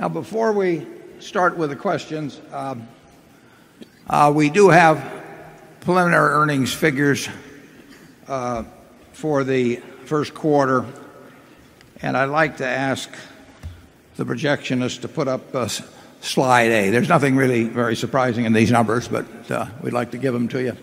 Now, before we start with the questions, we do have preliminary earnings figures for the first quarter, and I'd like to ask the projectionist to put up slide A. There's nothing really very surprising in these numbers, but we'd like to give them to you. Are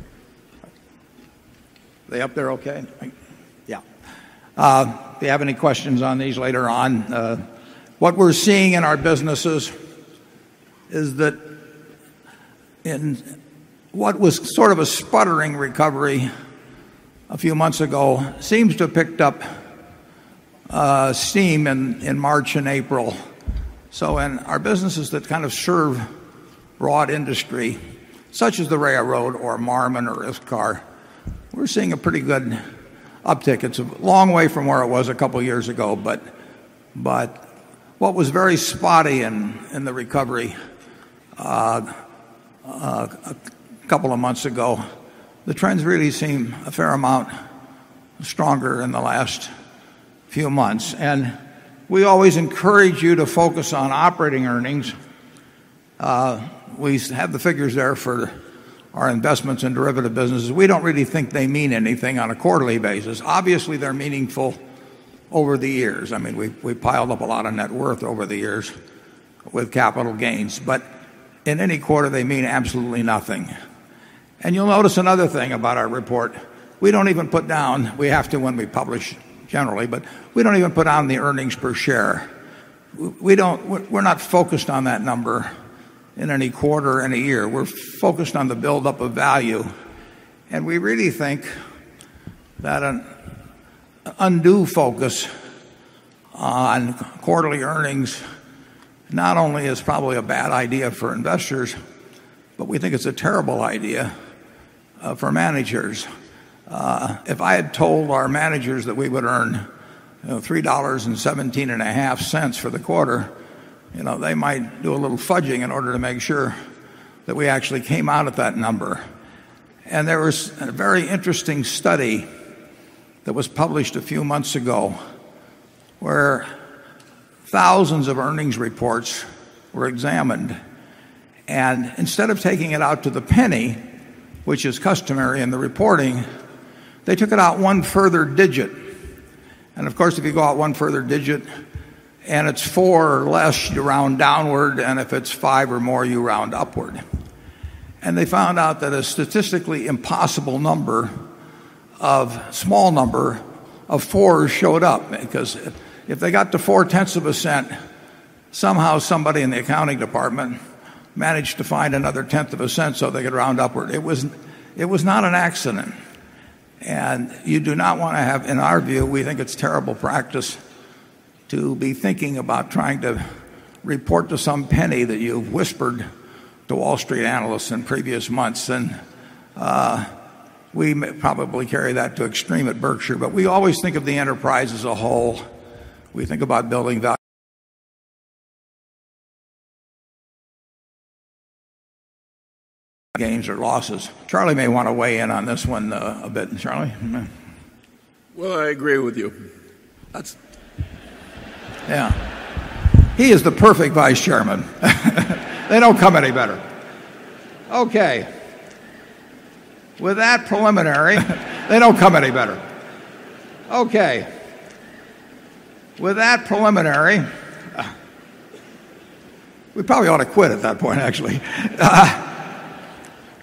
they up there okay? Yeah. If you have any questions on these later on, what we're seeing in our businesses is that in what was sort of a sputtering recovery a few months ago seems to have picked up steam in March and April. So in our businesses that kind of serve broad industry, such as the railroad or Marmon or ISCAR, we're seeing a pretty good uptick. It's a long way from where it was a couple of years ago, but what was very spotty in the recovery a couple of months ago, the trends really seem a fair amount stronger in the last few months. And we always encourage you to focus on operating earnings. We have the figures there for our investments in derivative businesses. We don't really think they mean anything on a quarterly basis. Obviously, they're meaningful over the years. I mean, we piled up a lot of net worth over the years with capital gains. But in any quarter, they mean absolutely nothing. And you'll notice another thing about our report. We don't even put down, we have to when we publish generally, but we don't even put down the earnings per share. We're not focused on that number in any quarter and a year. We're focused on the buildup of value. And we really think that an undue focus on quarterly earnings not only is probably a bad idea for investors, but we think it's a terrible idea for managers. If I had told our managers that we would earn $3.17 for the quarter, they might do a little fudging in order to make sure that we actually came out at that number. And there was a very interesting study that was published a few months ago where thousands of earnings reports were examined. And instead of taking it out to the penny, which is customary in the reporting, they took it out one further digit. And of course, if you go out one further digit and it's 4 or less, you round downward, and if it's 5 or more, you round upward. And they found out that a statistically impossible small number of 4s showed up, because if they got to 0.4 cents, somehow somebody in the accounting department managed to find another 0.1 cent so they could round upward. It was not an accident. And you do not want to have, in our view, we think it's terrible practice to be thinking about trying to report to some penny that you've whispered to Wall Street analysts in previous months. And we may probably carry that to extreme at Berkshire, but we always think of the enterprise as a whole. We think about building value. Gains or losses. Charlie may want to weigh in on this one a bit. Charlie? Well, I agree with you. Yeah. He is the perfect vice chairman. They don't come any better. Okay. With that preliminary, they don't come any better. Okay. With that preliminary, we probably ought to quit at that point, actually.